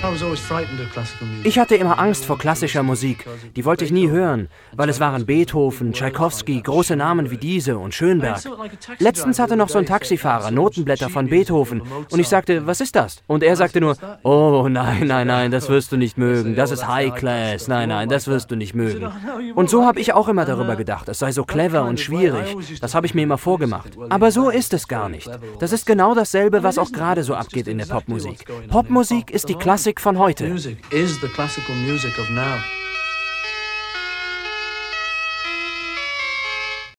Ich hatte immer Angst vor klassischer Musik. Die wollte ich nie hören, weil es waren Beethoven, Tschaikowski, große Namen wie diese und Schönberg. Letztens hatte noch so ein Taxifahrer Notenblätter von Beethoven und ich sagte, was ist das? Und er sagte nur, oh nein, nein, nein, das wirst du nicht mögen, das ist High Class, nein, nein, das wirst du nicht mögen. Und so habe ich auch immer darüber gedacht, es sei so clever und schwierig, das habe ich mir immer vorgemacht. Aber so ist es gar nicht. Das ist genau dasselbe, was auch gerade so abgeht in der Popmusik. Popmusik ist die Klassik von heute. Music is the classical music of now.